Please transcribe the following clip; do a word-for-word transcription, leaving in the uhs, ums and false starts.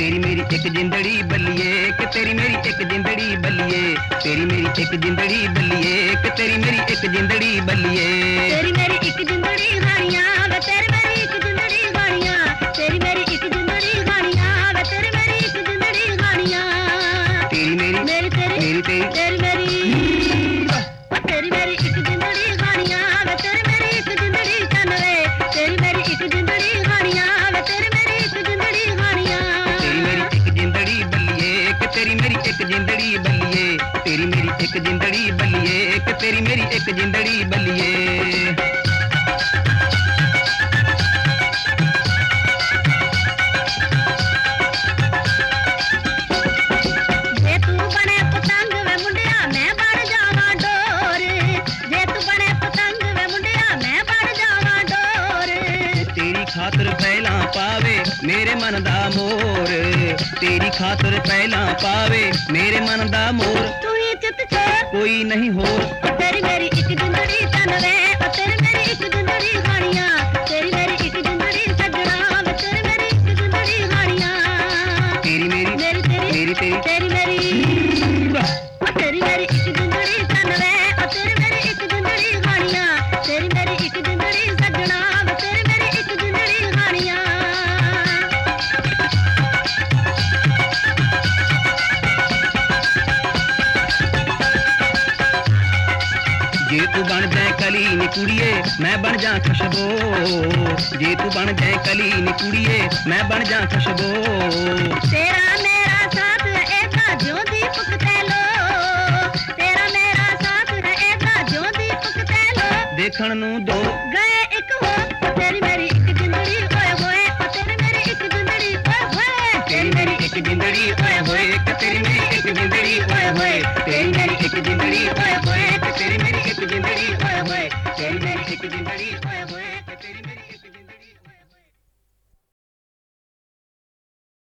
तेरी मेरी एक जिंदड़ी बल्लिए कि तेरी मेरी एक जिंदड़ी बल्लिए तेरी मेरी एक जिंदड़ी बल्लिए कि तेरी मेरी एक जिंदड़ी बल्लिए तेरी मेरी एक जिंदड़ी गानियां वे तेरी मेरी एक जिंदड़ी गानियां तेरी मेरी एक जिंदड़ी गानियां वे तेरी मेरी एक जिंदड़ी गानियां तेरी मेरी मेरी तेरी मेरी तेरी तेरी मेरी तेरी मेरी एक जिंदड़ी गानियां वे तेरी मेरी एक जिंदड़ी तनवे तेरी मेरी एक जिंदड़ी गानियां वे तेरी मेरी एक जिंदड़ी गानियां तेरी मेरी एक जिंदड़ी बल्लिए कि तेरी मेरी एक जिंदड़ी बल्लिए तेरी मेरी एक जिंदड़ी बल्लिए कि तेरी मेरी एक जिंदड़ी बल्लिए खातर पहला पावे मेरे मन दा मोर तेरी खातर पहला पावे मेरे मन दा मोर तू ही चित छे कोई नहीं हो तेरी मेरी एक जिंदड़ी तनवे तेरी मेरी एक जिंदड़ी गानियां तेरी मेरी एक जिंदड़ी सजना तेरी मेरी एक जिंदड़ी गानियां तेरी मेरी मेरी तेरी मेरी तेरी तेरी मेरी तेरी मेरी एक जिंदड़ी तनवे तेरी मेरी एक जिंदड़ी गानियां तेरी मेरी एक जिंदड़ी सजना तेरी मेरी एक जिंदड़ी गानियां जे तू बन जाए कली नी कुड़िए मैं बन जा खुशबो जे तू बन जाए कली नी कुड़िए मैं बन जा खुशबो तेरा मेरा साथ है ऐसा ज्यों दीपक तेलो तेरा मेरा साथ है ऐसा ज्यों दीपक तेलो देखण नू दो गए एक हो तेरी मेरी एक जिंदड़ी ओए होए तेरी मेरी एक जिंदड़ी ओए होए तेरी मेरी एक जिंदड़ी ओए होए तेरी मेरी एक जिंदड़ी ओए होए